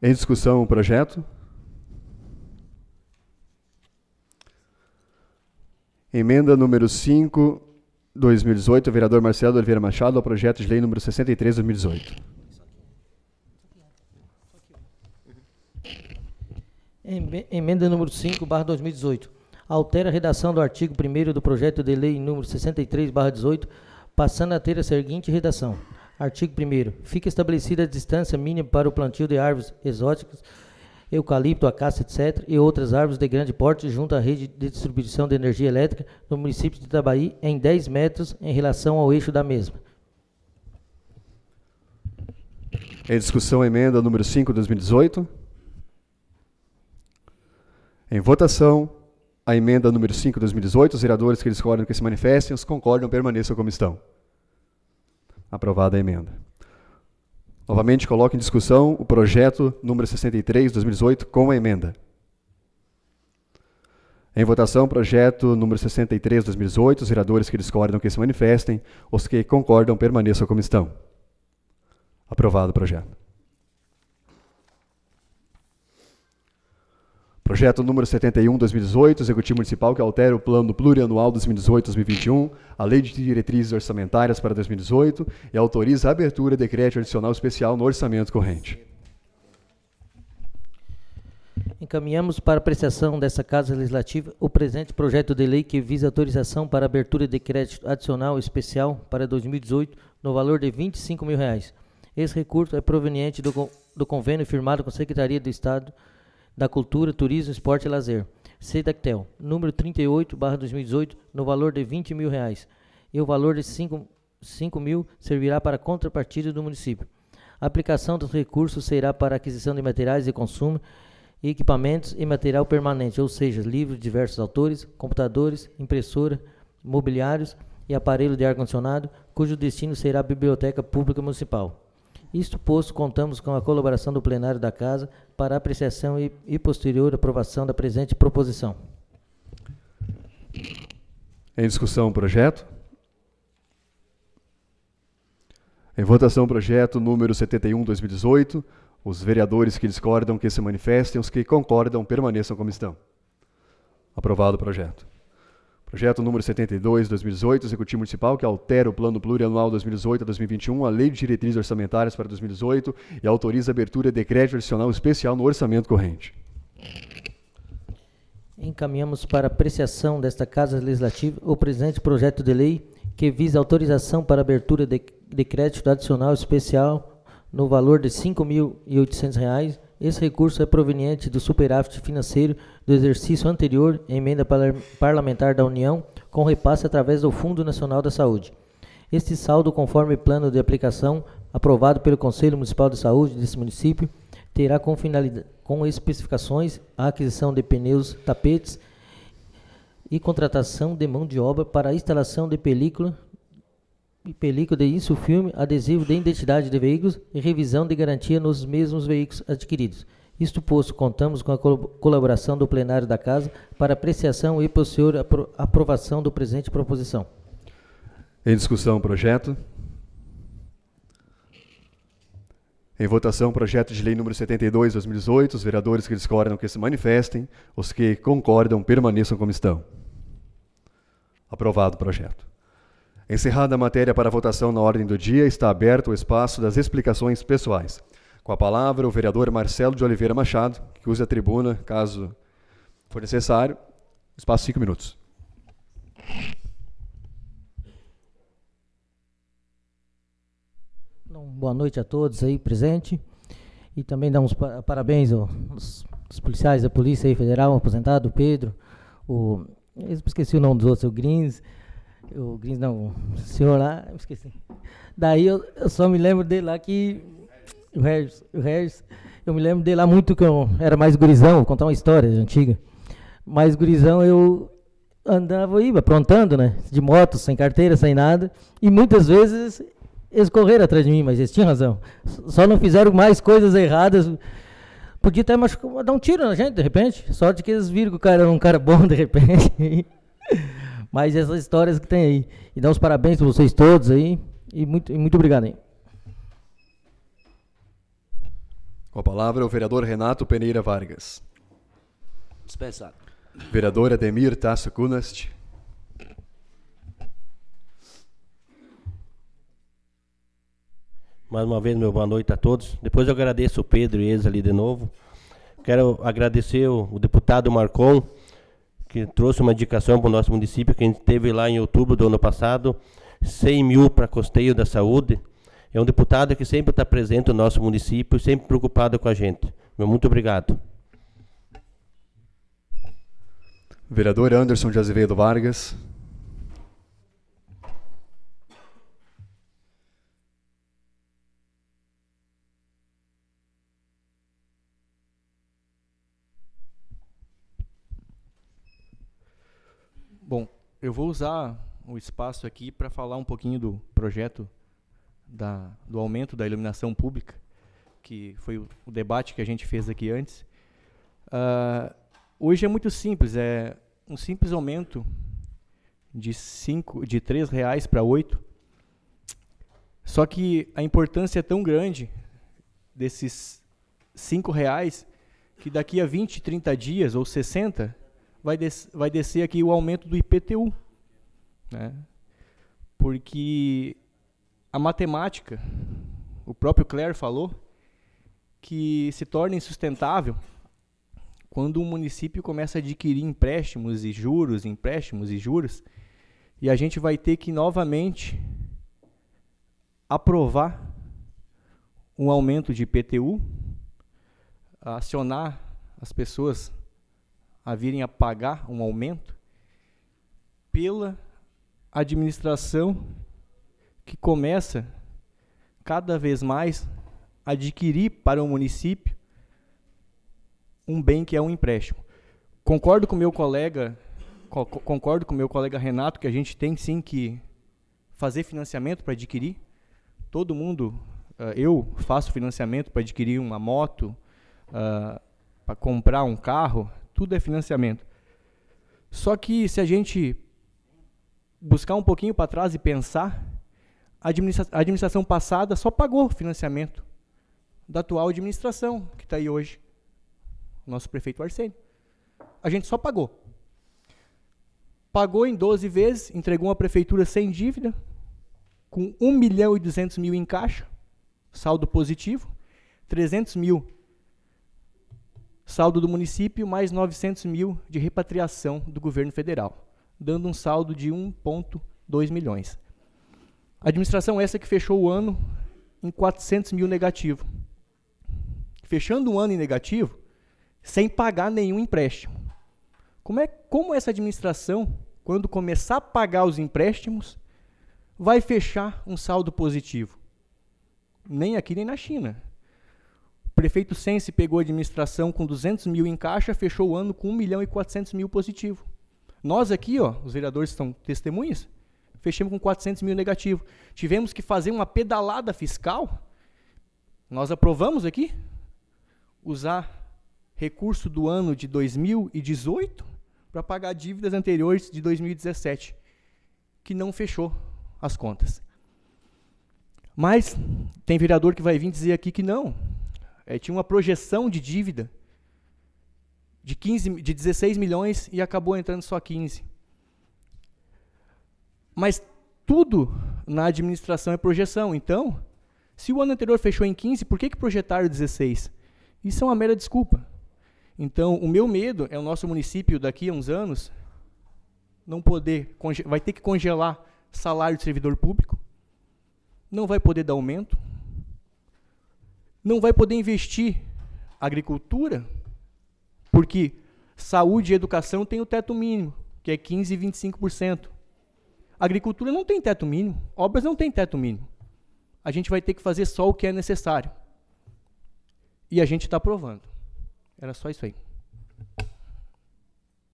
Em discussão o projeto. Emenda número 5, 2018, o vereador Marcelo Oliveira Machado, ao projeto de lei número 63, 2018. Emenda número 5/2018. Altera a redação do artigo 1º do projeto de lei número 63/18, passando a ter a seguinte redação. Artigo 1º. Fica estabelecida a distância mínima para o plantio de árvores exóticas, eucalipto, acácia, etc., e outras árvores de grande porte junto à rede de distribuição de energia elétrica no município de Itabaí em 10 metros em relação ao eixo da mesma. Em discussão, emenda número 5, 2018. Em votação, a emenda número 5, 2018. Os vereadores que discordam que se manifestem, os concordam, permaneçam como estão. Aprovada a emenda. Novamente, coloco em discussão o projeto número 63, 2018, com a emenda. Em votação, projeto número 63, 2018. Os vereadores que discordam que se manifestem, os que concordam, permaneçam como estão. Aprovado o projeto. Projeto número 71, 2018, Executivo Municipal, que altera o Plano Plurianual 2018-2021, a Lei de Diretrizes Orçamentárias para 2018 e autoriza a abertura de decreto adicional especial no orçamento corrente. Encaminhamos para apreciação dessa Casa Legislativa o presente projeto de lei que visa autorização para abertura de crédito adicional especial para 2018 no valor de R$ 25 mil. Esse recurso é proveniente do convênio firmado com a Secretaria do Estado da Cultura, Turismo, Esporte e Lazer, SEDACTEL, número 38/2018, no valor de R$ 20 mil, e o valor de 5 mil servirá para contrapartida do município. A aplicação dos recursos será para aquisição de materiais de consumo, equipamentos e material permanente, ou seja, livros de diversos autores, computadores, impressora, mobiliários e aparelho de ar-condicionado, cujo destino será a Biblioteca Pública Municipal. Isto posto, contamos com a colaboração do plenário da Casa para apreciação e posterior aprovação da presente proposição. Em discussão o projeto. Em votação o projeto número 71, 2018. Os vereadores que discordam que se manifestem, os que concordam permaneçam como estão. Aprovado o projeto. Projeto número 72, 2018, Executivo Municipal, que altera o Plano Plurianual 2018 a 2021, a Lei de Diretrizes Orçamentárias para 2018 e autoriza a abertura de crédito adicional especial no orçamento corrente. Encaminhamos para apreciação desta Casa Legislativa o presente projeto de lei que visa autorização para abertura de crédito adicional especial no valor de R$ 5.800. Esse recurso é proveniente do superávit financeiro do exercício anterior, emenda parlamentar da União, com repasse através do Fundo Nacional da Saúde. Este saldo, conforme plano de aplicação aprovado pelo Conselho Municipal de Saúde desse município, terá com especificações a aquisição de pneus, tapetes e contratação de mão de obra para a instalação de película de insufilme, adesivo de identidade de veículos e revisão de garantia nos mesmos veículos adquiridos. Isto posto, contamos com a colaboração do plenário da Casa para apreciação e posterior aprovação do presente proposição. Em discussão o projeto. Em votação o projeto de lei número 72, 2018. Os vereadores que discordam que se manifestem, os que concordam permaneçam como estão. Aprovado o projeto. Encerrada a matéria para votação na ordem do dia, está aberto o espaço das explicações pessoais. Com a palavra, o vereador Marcelo de Oliveira Machado, que use a tribuna, caso for necessário. Espaço 5 minutos. Boa noite a todos aí presentes. E também dar uns parabéns aos policiais da Polícia aí Federal, o aposentado, o Pedro, eu esqueci o nome dos outros, o Grins não, o senhor lá, eu esqueci. Daí eu só me lembro dele lá que, o Regis, eu me lembro dele lá muito que eu era mais gurizão, vou contar uma história antiga. Mais gurizão eu andava aí, aprontando, né, de moto, sem carteira, sem nada, e muitas vezes eles correram atrás de mim, mas eles tinham razão. Só não fizeram mais coisas erradas. Podia até dar um tiro na gente, de repente. Sorte que eles viram que o cara era um cara bom, de repente. Mas essas histórias que tem aí. E dar os parabéns para vocês todos aí. E muito obrigado aí. Com a palavra, o vereador Renato Peneira Vargas. Dispensado. Vereador Ademir Tasso Kunast. Mais uma vez, meu boa noite a todos. Depois eu agradeço o Pedro e eles ali de novo. Quero agradecer o deputado Marcon, que trouxe uma indicação para o nosso município, que a gente teve lá em outubro do ano passado, 100 mil para custeio da saúde. É um deputado que sempre está presente no nosso município, sempre preocupado com a gente. Muito obrigado. Vereador Anderson de Azevedo Vargas. Bom, eu vou usar o espaço aqui para falar um pouquinho do projeto do aumento da iluminação pública, que foi o debate que a gente fez aqui antes. Hoje é muito simples, é um simples aumento de R$3 para R$8. Só que a importância é tão grande desses R$5 que daqui a 20, 30 dias ou 60 vai descer aqui o aumento do IPTU, né? Porque a matemática, o próprio Claire falou, que se torna insustentável quando um município começa a adquirir empréstimos e juros, e a gente vai ter que novamente aprovar um aumento de IPTU, acionar as pessoas a virem a pagar um aumento pela administração que começa cada vez mais a adquirir para o município um bem que é um empréstimo. Concordo com meu colega Renato que a gente tem sim que fazer financiamento para adquirir. Todo mundo, eu faço financiamento para adquirir uma moto, para comprar um carro, tudo é financiamento. Só que se a gente buscar um pouquinho para trás e pensar, a administração passada só pagou financiamento da atual administração, que está aí hoje, nosso prefeito Arsênio. A gente só pagou. Pagou em 12 vezes, entregou uma prefeitura sem dívida, com 1.200.000 em caixa, saldo positivo, 300 mil saldo do município, mais 900 mil de repatriação do governo federal, dando um saldo de 1,2 milhões. A administração essa que fechou o ano em 400 mil negativo. Fechando o ano em negativo, sem pagar nenhum empréstimo. Como essa administração, quando começar a pagar os empréstimos, vai fechar um saldo positivo? Nem aqui, nem na China. O prefeito Sense pegou a administração com 200 mil em caixa, fechou o ano com 1.400.000 positivo. Nós aqui, os vereadores são testemunhas, fechamos com 400 mil negativo. Tivemos que fazer uma pedalada fiscal. Nós aprovamos aqui usar recurso do ano de 2018 para pagar dívidas anteriores de 2017, que não fechou as contas. Mas tem vereador que vai vir dizer aqui que não. Tinha uma projeção de dívida de 16 milhões e acabou entrando só 15. Mas tudo na administração é projeção. Então, se o ano anterior fechou em 15, por que projetaram 16? Isso é uma mera desculpa. Então, o meu medo é o nosso município, daqui a uns anos, não poder, vai ter que congelar salário de servidor público, não vai poder dar aumento, não vai poder investir agricultura, porque saúde e educação tem o teto mínimo, que é 15% e 25%. Agricultura não tem teto mínimo, obras não tem teto mínimo. A gente vai ter que fazer só o que é necessário. E a gente está aprovando. Era só isso aí.